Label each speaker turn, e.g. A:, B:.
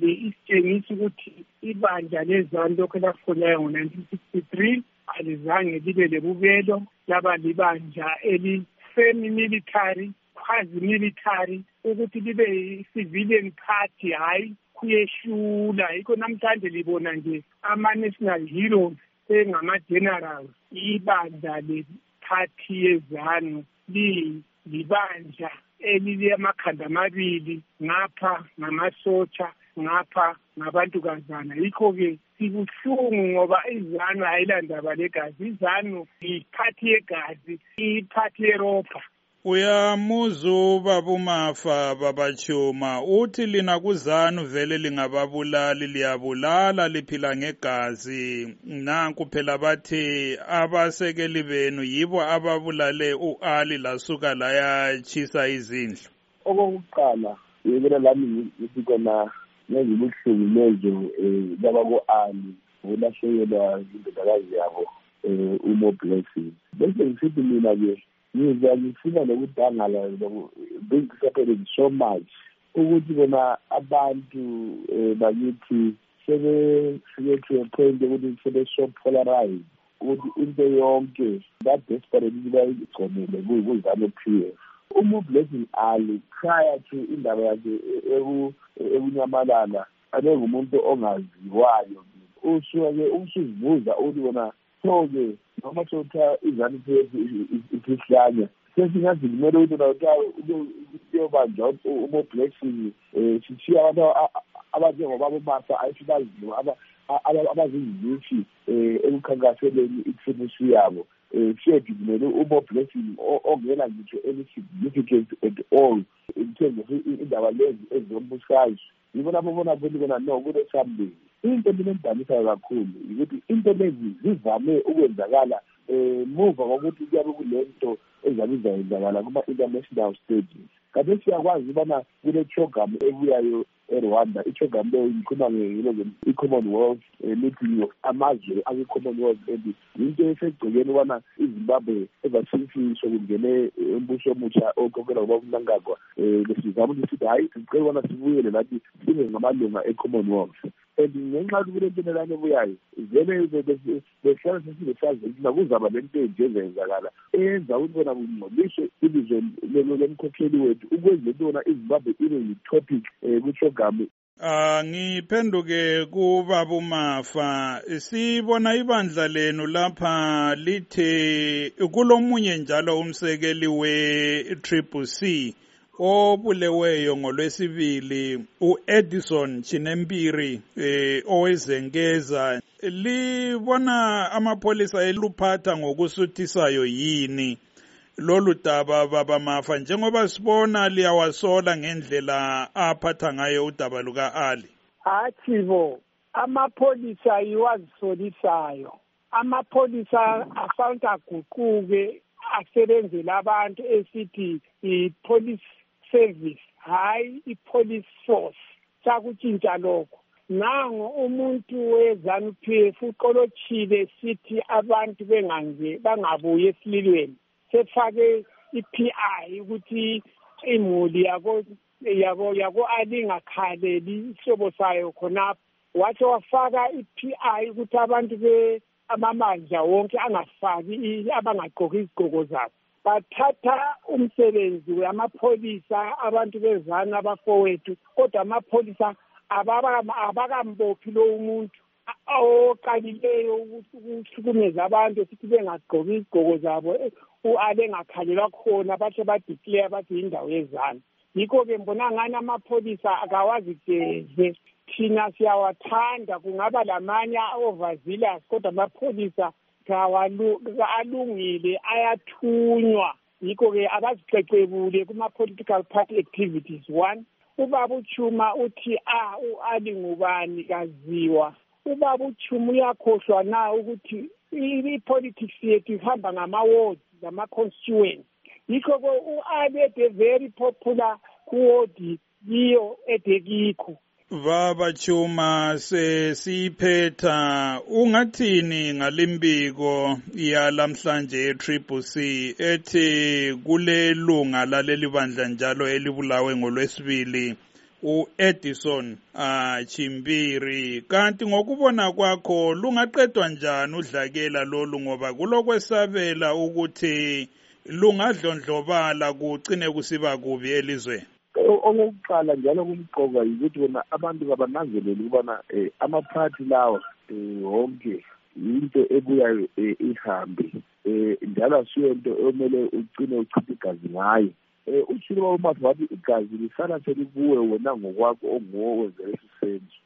A: isitshengisa ukuthi ibandla lezanu lokho elafolayo ngo-1963 alizange libe lebubelo, laba libandla eli-semi-military, quasi-military, ukuthi libe yi-civilian party, hayi kuyehlula. Yikho namhlanje libona nje ama-national heroes engama-generals. Ibandla le-party yezanu libandla elilamakhanda amabili, ngapha ngamasotsha, ngapha ngabantukazana. Yikho-ke sibuhlungu ngoba izanu ayilandaba legazi. Izanu yiphathi yegazi, iphathi yeropha.
B: Uyamuzu babumafa babachuma uthi lina kuzanu vele lingababulali, liyabulala, liphila ngegazi. Nanku phela bathi abasekeli benu yibo ababulale uAli lasuka layachisa izindlu.
C: Okokuqala yekela lami ngithi kona nezibuhlungu lezo laba ku-Ali ulahlekelwa indodakazi yabo uMo Blessing. Bese ngisithi mina-ke ngifuna nokudangala being separated so much ukuthi bona abantu bakithi sebefike to a point ukuthi sebe-so polarized ukuthi into yonke that desperate ukuthi bayigconele kuzanu-PF. uMo Blessing Ali prior to indaba yakhe ekunyamalala abengumuntu ongaziwayo. Usuke usuzibuza ukuthi bona so-ke noma sotha izanu-PF isihlanya sesingazi kumele ukuthi uyobanjwa uMo Blessing sishiya abantu abanjengobaba uMasa ayisibaziwa abazingcitshi ekukhankaseleni itribusi yabo. Siyedimele uMo Blessing ongela ngitsho any-significance at all in terms of indaba lezi ezizombusazwe. Yibona ababona bona no kune-something. Into mina engidanisa kakhulu ukuthi into lezi zivame ukwenzakala muva kokuthi kuyabe kulento ezabe izayenzakala kuma-international stages. Kanti siyakwazi ubana kule program ebuyayo eRwanda, i-program leyo ngikhuluma i-Commonwealth meeting of amazwe akwi-Commonwealth and into esegcekeni ubana iZimbabwe ezasifisho kungene umbuso omutsha okhokelwa ubaba uMnangagwa. Besizama ukuthi sithi hayi sicela ubana sibuyele lathi sibe ngamalunga e-Commonwealth. And ngenxa yokuthi kule nto lana ebuyayo vele behlala sesibesazi ukuthi nakuzaba lento enje ezenzakala eyenza ukuthi bona kungcoliswe ilizwe lemkhokheli wethu ukwenza into yona iZimbabwe ibe yi-topic kwi-program.
B: Ngiphenduke kubaba uMafa, sibona ibandla lenu lapha lithe kulomunye njalo umsekeli we-CCC obuleweyo ngolwesibili uEdison Chinempiri owezenkeza. Libona amapholisa eluphatha ngokusuthisayo yini lolu daba baba Mafa, njengoba sibona liyawasola ngendlela aphatha ngayo udaba luka-Ali?
A: Hathibo, amapholisa iwazisolisayo. Amapholisa afanele aguquke asebenzele abantu esithi i-police service, hayi i-police force. Sakutshintsha lokho. Nango umuntu weZANU-PF uqolothile sithi abantu bangabuye esililweni. Sefake i-PI ukuthi imuli yako Ali ngakhaleli isihlobo sayo khonapho. Wathi wafaka i-PI ukuthi abantu amamandla wonke angafaki abangagqoki izigqoko zabo. Bathatha umsebenzi wamapholisa abantu bezanu abafowethu, kodwa amapholisa abakambophi lo umuntu oqalileyo ukuhlukumeza abantu sithi bengagqoki izigqoko zabo. U-Ali engakhalelwa khona bahle badeclare bathi indawo yezanu. Yikho-ke mbona ngani amapholisa akawazigeze. Thina siyawathanda, kungaba lamanye overzealous, kodwa amapholisa alungile, ayathunywa. Yikho-ke abazicecebule kuma-political party activities. One, ubaba uChuma uthi u-Ali ngubani kaziwa. Ubaba uChuma uyakhohlwa na ukuthi i-politics yethu ihamba ngama-wards, ngama-constituents. Yikho-ke u-Ali ede very popular kuwodi yiyo edekikho.
B: Baba Chuma, sesiphetha ungathini ngalimbiko yalamhlanje ye-CCC ethi kulelunga laleli bandla njalo elibulawe ngolwesibili u-Edison Chimbiri. Kanti ngokubona kwakho lungaqedwa njani udlakela lolu, ngoba kulokwesabela ukuthi lungadlondlobala kugcine kusiba kubi elizweni?
C: Okokuqala njalo kumqoka yikuthi bona abantu kabananzelele ukubana amaphathi lawa wonke into ebuyayo ihambe njalo asiyo into omele ugcine uchitha igazi ngayo. Utshilo uMafa wathi igazi lisala selikuwe wena ngokwakho onguwo wenza lesi senzo.